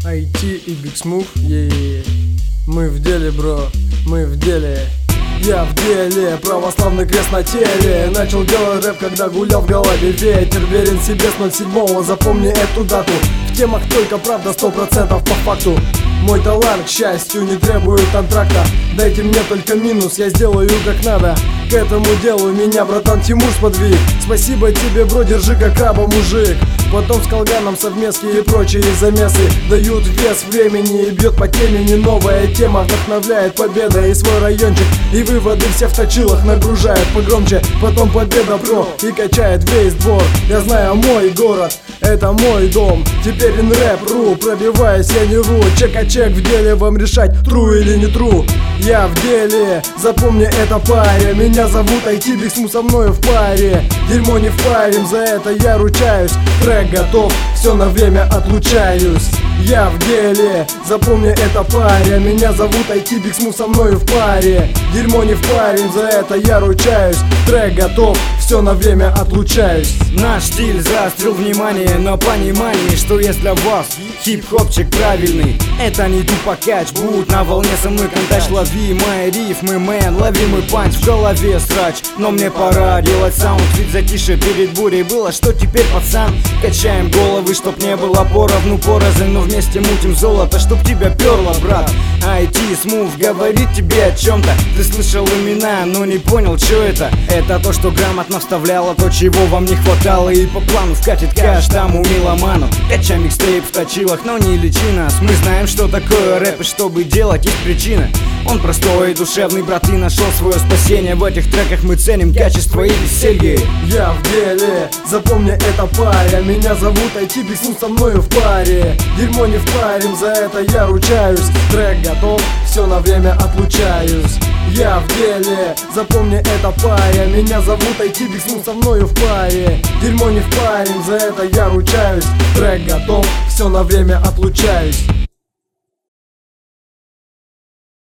IT и Big Smooth, мы в деле, бро, мы в деле. Я в деле, православный крест на теле. Начал делать рэп, когда гулял в голове ветер. Верен себе с 07-го, запомни эту дату. В темах только правда, 100% по факту. Мой талант, к счастью, не требует антракта. Дайте мне только минус, я сделаю как надо. К этому делу меня братан Тимур сподвиг. Спасибо тебе, бро, держи как краба, мужик. Потом с Колганом совместки и прочие замесы дают вес времени и бьет по темени. Новая тема вдохновляет победа и свой райончик. И выводы все в точилах нагружают погромче. Потом победа, бро, и качает весь двор. Я знаю мой город, это мой дом. Теперь инрэп.ру, пробиваясь я не ру. Чек-а-чек в деле, вам решать, тру или не тру. Я в деле, запомни это, паря. Меня зовут IT, Big Smooth со мною в паре. Дерьмо не впарим, за это я ручаюсь. Трек готов, все на время отлучаюсь. Я в деле, запомни это, паря. Меня зовут IT, Big Smooth со мною в паре. Дерьмо не впарим, за это я ручаюсь. Трек готов, все на время отлучаюсь. Наш стиль заострил внимание на понимании, что есть для вас хип-хопчик правильный. Это не тупокач, будь на волне со мной контач. Лови мои рифмы, мэн, лови мой панч. В голове срач, но мне пора делать саунд. Ведь затише перед бурей было, что теперь, пацан? Качаем головы, чтоб не было поровну порознь, но вместе мутим золото, чтоб тебя перло, брат. IT Smooth говорит тебе о чем-то. Ты слышал имена, но не понял, что это. Это то, что грамотно вставляло то, чего вам не хватало. И по плану вкатит каждому меломану. Качай микстейп в точилах, но не лечи нас. Мы знаем, что такое рэп, и чтобы делать, есть причина. Он простой и душевный, брат, и нашел свое спасение. В этих треках мы ценим качество и веселье. Я в деле, запомни это, паря. Меня зовут IT, Big Smooth со мною в паре. Дерьмо не впарим, за это я ручаюсь. Трек готов, все на время отлучаюсь. Я в деле, запомни это, паря. Меня зовут IT, Big Smooth со мною в паре. Дерьмо не впарим, за это я ручаюсь. Трек готов, все на время отлучаюсь.